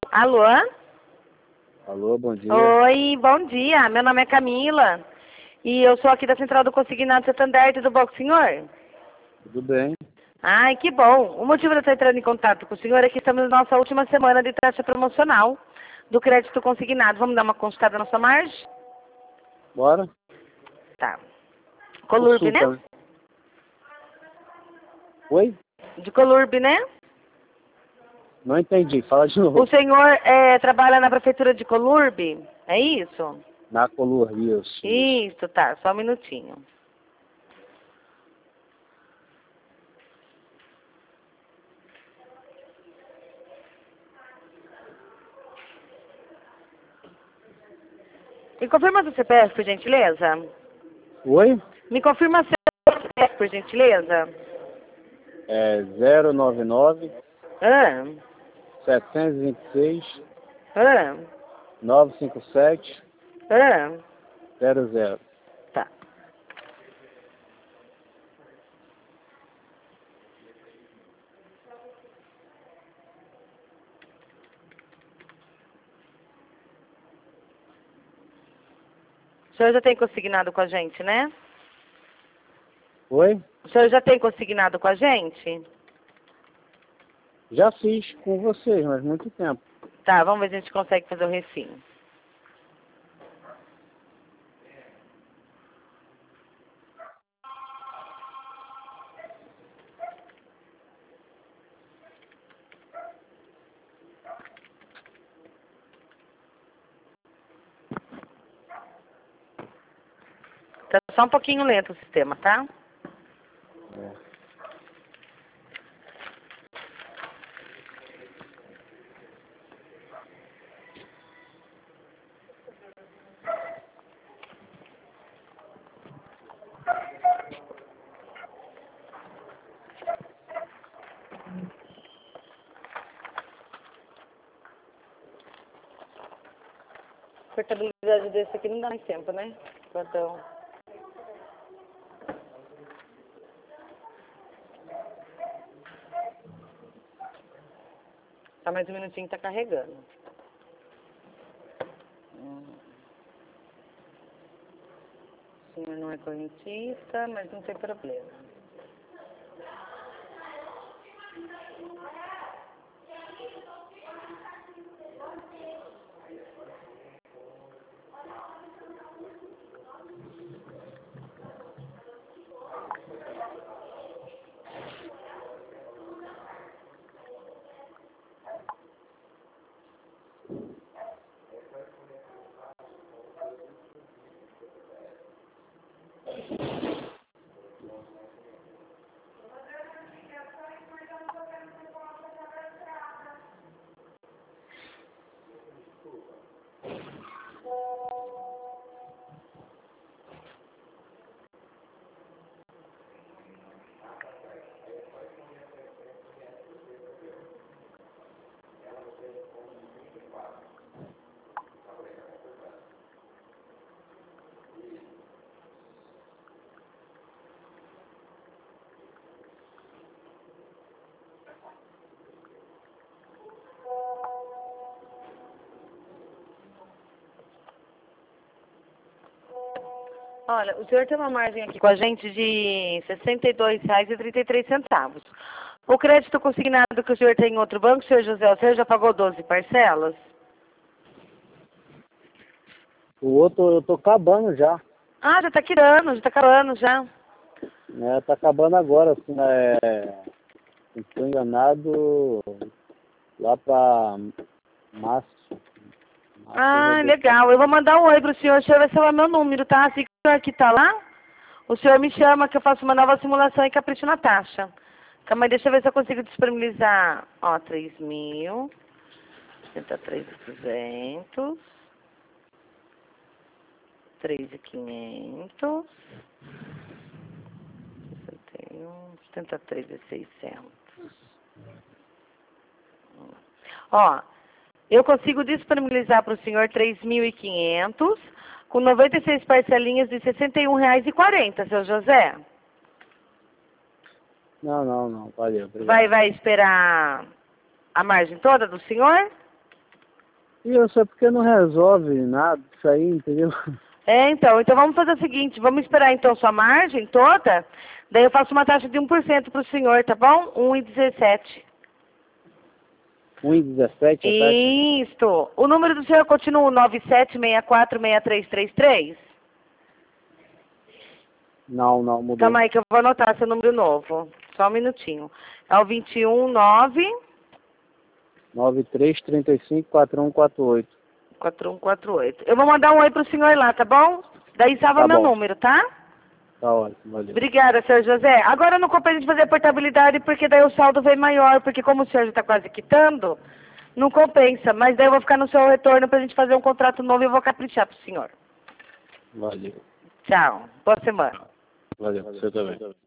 Alô? Alô, bom dia. Oi, bom dia. Meu nome é Camila. E eu sou aqui da Central do Consignado Santander. Tudo bom com o senhor? Tudo bem? Ai, que bom. O motivo de eu estar entrando em contato com o senhor é que estamos na nossa última semana de taxa promocional do crédito consignado. Vamos dar uma consultada na sua margem? Bora? Tá. Colurb, Consulta, né? Oi? De Colurb, né? Não entendi. Fala de novo. O senhor trabalha na prefeitura de Colurb? É isso? Na Colur, isso. Isso, tá. Só um minutinho. Me confirma seu CPF, por gentileza? Oi? Me confirma seu CPF, por gentileza? É 099 Ah, 726 ah, 957 ah. 00. Tá. O senhor já tem consignado com a gente, né? Oi? O senhor já tem consignado com a gente? Já fiz com vocês, mas muito tempo. Tá, vamos ver se a gente consegue fazer o refinho. Tá só um pouquinho lento o sistema, tá? É. Portabilidade desse aqui não dá mais tempo, né? Então... Tá mais um minutinho, tá carregando. O senhor não é correntista, mas não tem problema. Olha, o senhor tem uma margem aqui com a gente de R$ 62,33. O crédito consignado que o senhor tem em outro banco, senhor José, o senhor já pagou 12 parcelas? O outro eu tô acabando já. Ah, já tá quitando, já tá acabando já. Tá acabando agora, assim, não tô enganado, lá pra março. Ah, legal. Eu vou mandar um oi pro senhor vai ser o meu número, tá? Assim que o senhor aqui tá lá, o senhor me chama que eu faço uma nova simulação e capricho na taxa. Calma aí, deixa eu ver se eu consigo disponibilizar. Ó, 3.000, 63.200, 3.500, 61, 73.600. Ó, eu consigo disponibilizar para o senhor 3.500 com 96 parcelinhas de R$ 61,40, seu José. Não, valeu, obrigado. Vai esperar a margem toda do senhor? E eu sei porque não resolve nada isso aí, entendeu? Então vamos fazer o seguinte, vamos esperar então sua margem toda, daí eu faço uma taxa de 1% para o senhor, tá bom? 1,17. 1,17 a taxa? Isso. O número do senhor continua o 97646333? Não, mudou. Calma aí que eu vou anotar seu número novo. Só um minutinho. É o 219... 93354148. 4148. Eu vou mandar um oi pro senhor lá, tá bom? Daí salva meu número, tá? Tá ótimo, valeu. Obrigada, senhor José. Agora não compensa a gente fazer a portabilidade, porque daí o saldo vem maior, porque como o senhor já está quase quitando, não compensa. Mas daí eu vou ficar no seu retorno pra gente fazer um contrato novo e eu vou caprichar pro senhor. Valeu. Tchau. Boa semana. Valeu, você também.